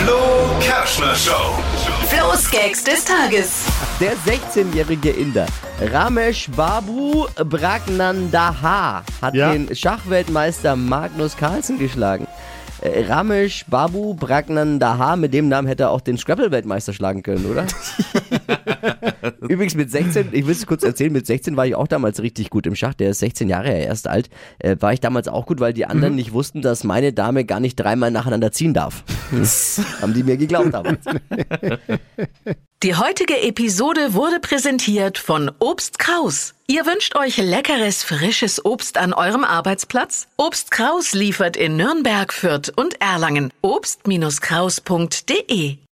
Flo Kerschner Show. Flo's Gags des Tages. Der 16-jährige Inder Ramesh Babu Pragnandaha hat den Schachweltmeister Magnus Carlsen geschlagen. Ramesh Babu Pragnandaha, mit dem Namen hätte er auch den Scrabble-Weltmeister schlagen können, oder? Übrigens mit 16, ich will es kurz erzählen, mit 16 war ich auch damals richtig gut im Schach, der ist 16 Jahre erst alt, war ich damals auch gut, weil die anderen nicht wussten, dass meine Dame gar nicht dreimal nacheinander ziehen darf. Das haben die mir geglaubt damals. Die heutige Episode wurde präsentiert von Obst Kraus. Ihr wünscht euch leckeres, frisches Obst an eurem Arbeitsplatz? Obst Kraus liefert in Nürnberg, Fürth und Erlangen. Obst-Kraus.de